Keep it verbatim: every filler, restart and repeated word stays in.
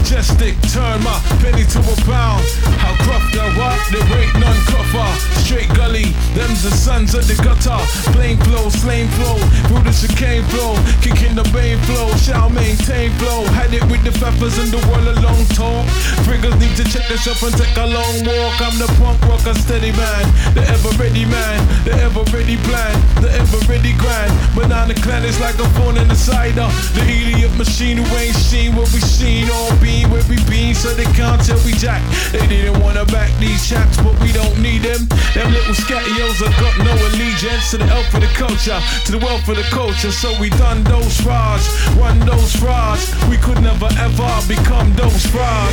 majestic, turn my penny to a pound. How gruff the what? There ain't none cruffer. Straight gully, them's the sons of the gutter. Plain flow, slain flow, through the chicane flow. Kicking the main flow, shall maintain flow. Had it with the feathers and the world a long talk. Friggers need to check themselves and take a long walk. I'm the punk rocker steady man, the ever ready man, the ever ready plan, the ever ready grind. Banana clan is like a phone in the cider. The idiot machine who ain't seen what we seen. All bean where we been, so they can't tell we jack. They didn't wanna back these chaps, but we don't need them. Them little scattios have got no allegiance to the elf for the culture, to the wealth for the culture. So we done those frauds, run those frauds. We could never ever become those frauds.